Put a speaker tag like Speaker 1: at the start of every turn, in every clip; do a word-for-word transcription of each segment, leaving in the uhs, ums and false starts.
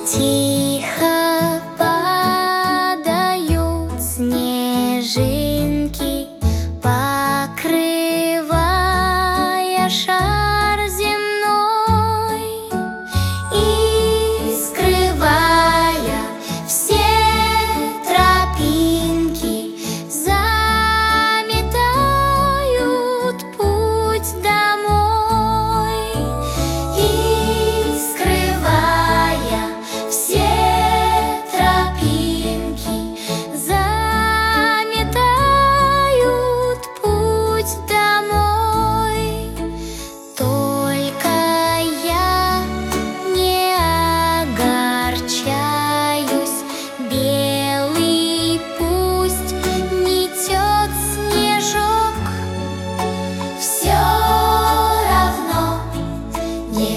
Speaker 1: Тихо падают снежинки, покрывая шар земной и скрывая все тропинки, заметают путь домой и скрывая все тропинки, заметают путь домой. Только я не огорчаюсь, белый пусть метет снежок, все равно не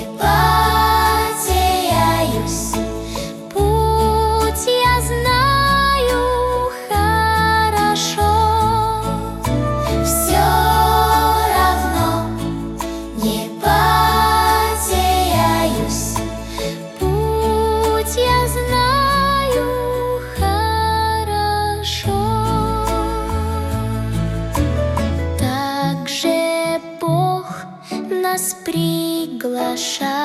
Speaker 1: потеряюсь. Путь я знаю хорошо, все равно не потеряюсь. Путь я знаю хорошо. Так же Бог нас приглашает